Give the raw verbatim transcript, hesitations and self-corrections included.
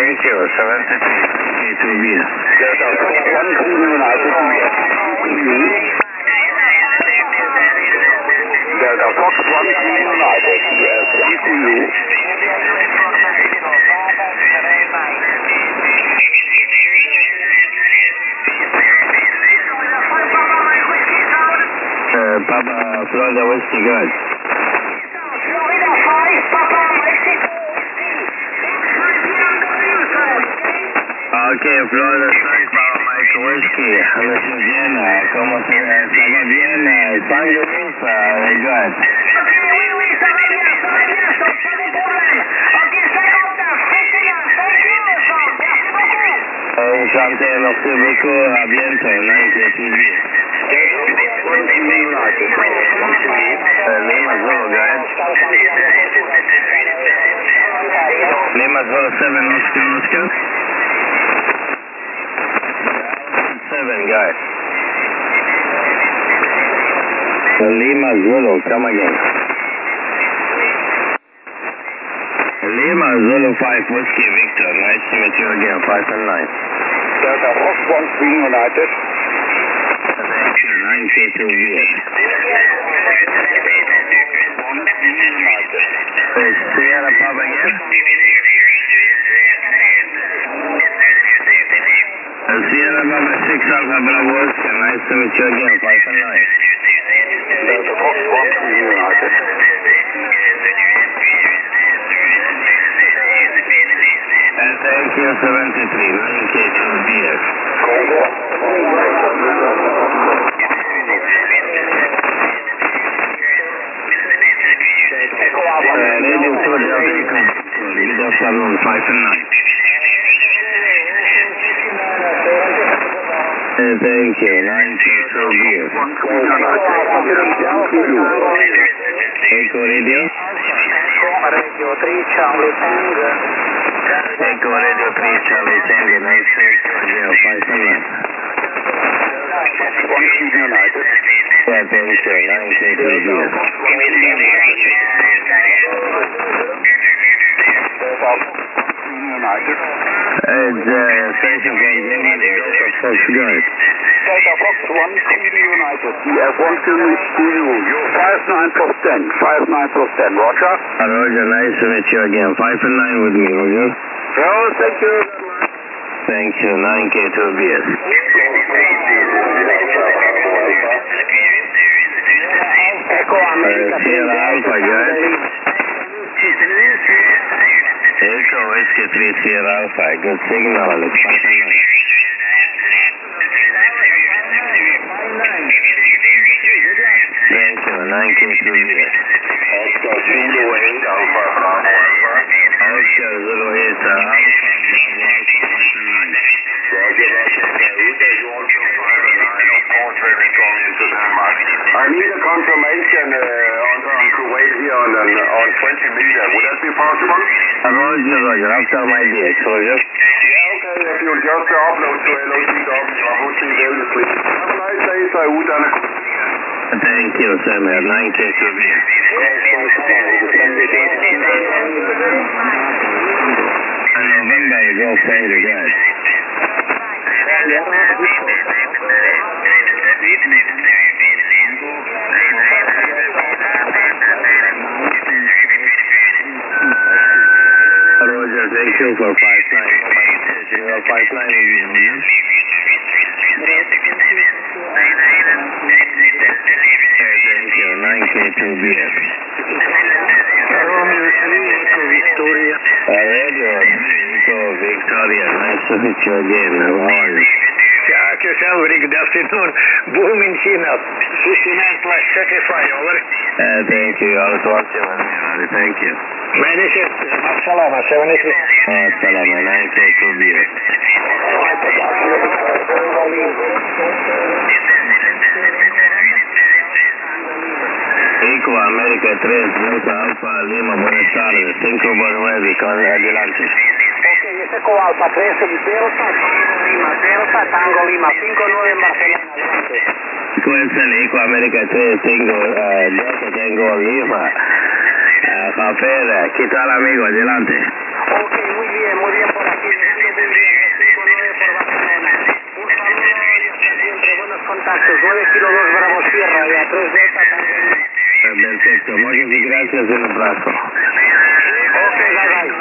thank you. seventy-three, nine K two B S. Delta Fox one Kilo United, Delta Fox one Kilo United, U S one Kilo. Uh, Papa, Florida Whiskey, good. Okay, Florida seis, Papa Mike Whiskey, Louisiana, ¿cómo se estaba bien? Sangre lista, very good. Enchanté, merci beaucoup, à bientôt, nine K two B S. Lima Zulu, guys. Lima Zulu seven, Oscar, Oscar. seven, guys. Lima Zulu, come again. Lima Zulu five, Whiskey Victor, nice to meet you again, five and nine. Delta Fox one Queen United. Thank you, nine K two B S. Sierra Papa again? Sierra Papa six Alpha Bravo Oscar, nice to meet you again, five and nine. Delta Fox one Queen United. And thank you, seventy-three, nine K two B S. Uh, Radio two Delta Echo, good afternoon, five and nine. Uh, thank you, nine K two B S. Echo Radio? Radio three Charlie Tango. Echo Radio three Charlie Tango, nice to meet you again, five and nine. one Queen United. Yeah, thank you, nine K two B S. United. It's uh, station from Germany, Delta Fox, guys. Delta Fox one Queen United. D F one Kilo You're five nine plus ten. five nine plus ten. Roger. Uh, Roger, nice to meet you again. five and nine with me, Roger. Oh, thank you. Thank you, nine K two B S. Echo America. Uh, Sierra Alpha, guys. Echo Whiskey three Sierra Alpha, good signal, it's five and nine. Thank you, nine K two B S. Oscar Zulu eight Alpha Bravo Alpha. Oscar Zulu eight Alpha Bravo Alpha, five and nine. Roger, Roger. Roger, you want to five and nine, of course, very strong into Denmark. I need a confirmation uh, on, on Kuwait here on, on twenty meter. Would that be possible? Uh, Roger, Roger, after my D X, Roger. Yeah, okay. If you just upload to L O T W, I would be very pleased. Have a nice day, Saud. Thank you, Sam, nine K two B S. And November, you go thank you, guys. Roger, thank you for five nine. five nine with you, Roger. Thank you, nine K two B S. Romeo three, Echo Victoria. Radio Echo Victoria, nice to meet you again. How are you? Jack, yourself, very good afternoon. Boom in China. fifty-nine plus thirty-five, over. Uh, thank you, I was watching on me, thank you. Manager, Salama, seventy-three. Oh, Salama, nine K two B S. Eco América tres, Delta Alfa Lima, buenas tardes, cinco por nueve, con adelante. Ok, ese Eco Alfa tres, Delta, Tango Lima, Delta, Tango Lima, cinco nueve en Barcelona, adelante. Eco es el Eco América tres, tengo, uh, Delta, tengo Lima, uh, Jafer, ¿qué tal amigo? Adelante. Ok, muy bien, muy bien por aquí. nueve kilo dos Bravo Sierra y a tres Delta también. Perfecto, muchas gracias, un abrazo. Ok, bye bye.